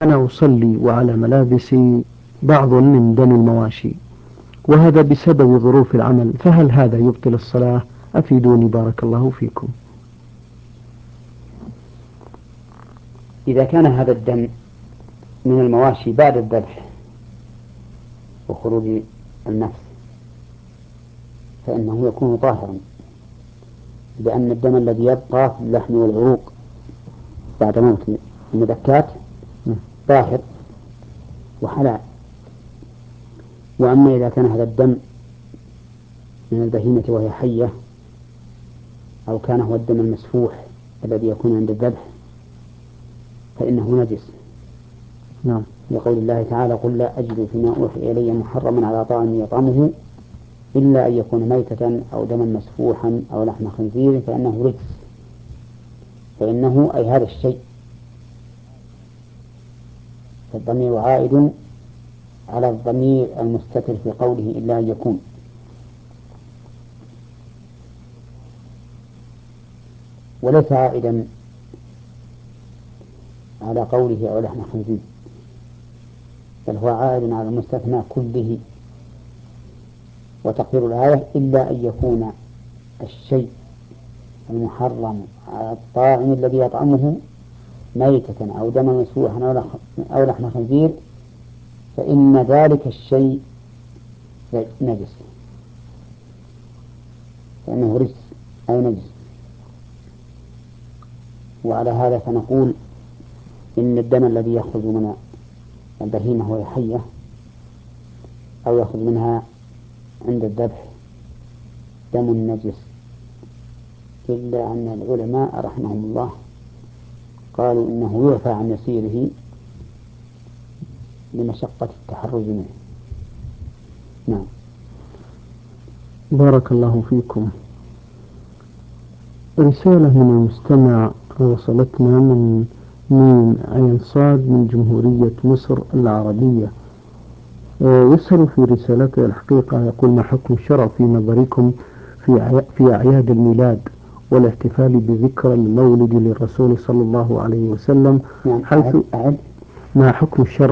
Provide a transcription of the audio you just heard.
أنا أصلي وعلى ملابسي بعض من دم المواشي، وهذا بسبب ظروف العمل، فهل هذا يبطل الصلاة؟ أفيدوني بارك الله فيكم. إذا كان هذا الدم من المواشي بعد الذبح وخروج النفس فإنه يكون طاهرا، لأن الدم الذي يبقى في اللحم والعروق بعد موت المذكات طاهر وحلال. وأما إذا كان هذا الدم من البهيمة وهي حية، أو كان هو الدم المسفوح الذي يكون عند الذبح، فإنه نجس. نعم. لقول الله تعالى: قل لا أجد فيما أوحي إلي محرما على طاعم يطعمه إلا أن يكون ميتة أو دما مسفوحا أو لحم خنزير فإنه رجس. فإنه أي هذا الشيء، فالضمير عائد على الضمير المستتر في قوله إلا أن يكون. وليس عائدا على قوله أو لحم خنزير، بل هو عائد على المستثنى كله. وتقدير الآية: إلا أن يكون الشيء المحرم على الطاعم الذي يطعمه ميتة أو دما مسفوحا أو لحم خنزير فإن ذلك الشيء نجس، فإنه رجس أي نجس. وعلى هذا فنقول إن الدم الذي يخرج من البهيمة وهي حية أو يخرج منها عند الذبح دم نجس، إلا أن العلماء رحمهم الله قالوا إنه يعفى عن يسيره لمشقة التحرز منه. نعم. بارك الله فيكم. رسالة من المستمع وصلتنا من عين صاد من جمهورية مصر العربية. يسأل في رسالته الحقيقة، يقول: ما حكم الشرع في نظركم في أعياد الميلاد والاحتفال بذكرى المولد للرسول صلى الله عليه وسلم؟ نعم. حيث أعد. ما حكم الشرع